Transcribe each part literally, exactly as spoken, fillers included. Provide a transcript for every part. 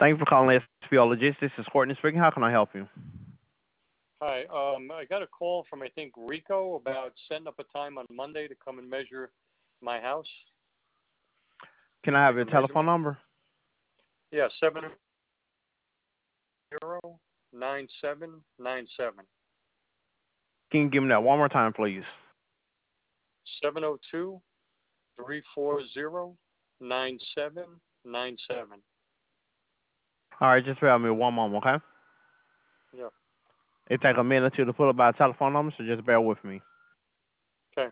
Thank you for calling S P O Logistics. This is Courtney speaking. How can I help you? Hi. Um, I got a call from, I think, Rico about setting up a time on Monday to come and measure my house. Can I have Take your a telephone measurement. number? Yeah, seven zero nine seven nine seven. Can you give me that one more time, please? seven zero two three four zero nine seven nine seven. All right, just bear with me one moment, okay? Yeah. It take a minute or two to pull up our telephone number, so just bear with me. Okay.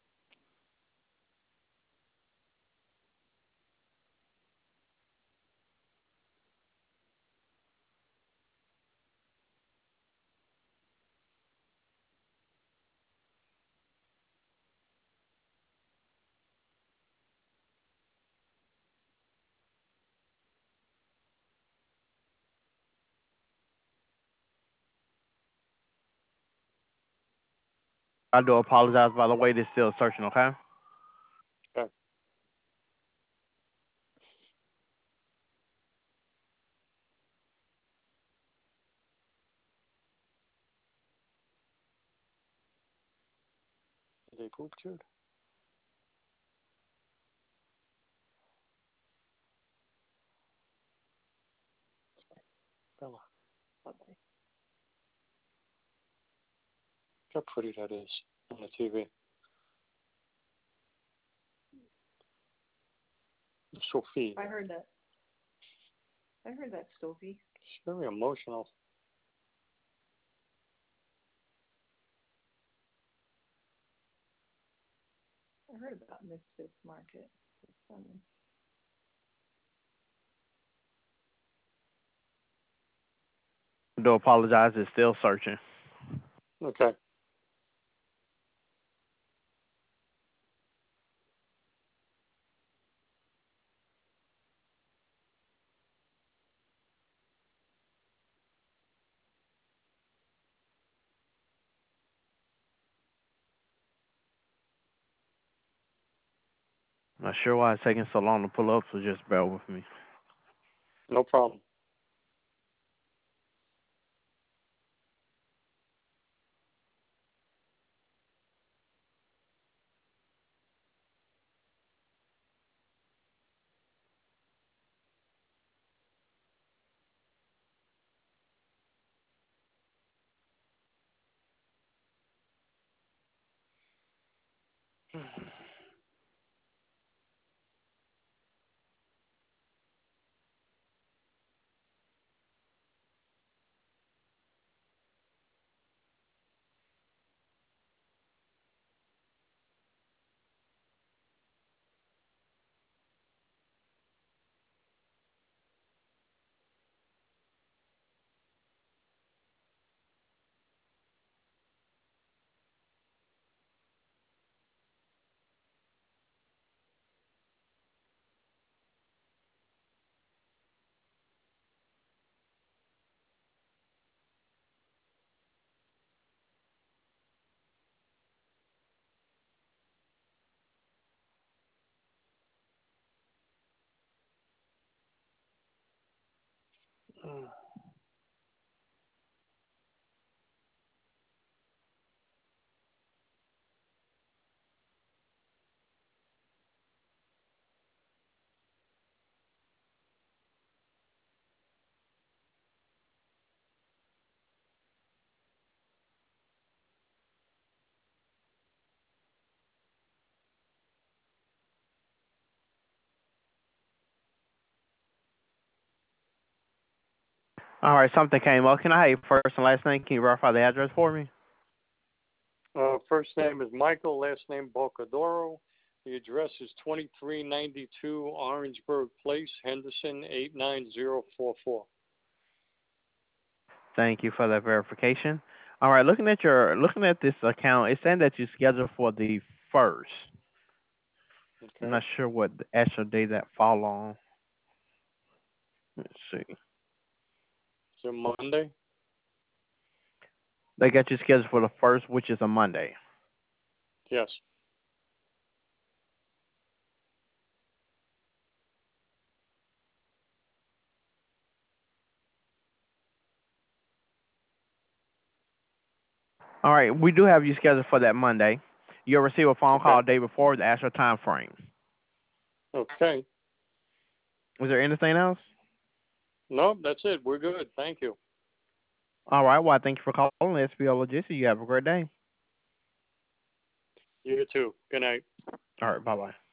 I do apologize, by the way, this still searching, okay? Okay. Did they poop, Jude? Bella. Look how pretty that is on the T V. Sophie. I heard that. I heard that, Sophie. It's very emotional. I heard about Misfits Market. It's funny. I do apologize, it's still searching. Okay. Not sure why it's taking so long to pull up, so just bear with me. No problem. All right, something came up. Can I have your first and last name? Can you verify the address for me? Uh, first name is Michael, last name Bocadoro. The address is twenty-three ninety-two Orangeburg Place, Henderson, eight nine zero four four. Thank you for that verification. All right, looking at your looking at this account, it's saying that you're scheduled for the first. I'm Okay. not sure what the actual day that fall on. Let's see. So Monday? They got you scheduled for the first, which is a Monday. Yes. All right, we do have you scheduled for that Monday. You'll receive a phone call Okay. the day before with the actual time frame. Okay. Was there anything else? No, that's it. We're good. Thank you. All right, well, thank you for calling S B O Logistics. You have a great day. You too. Good night. All right, bye-bye.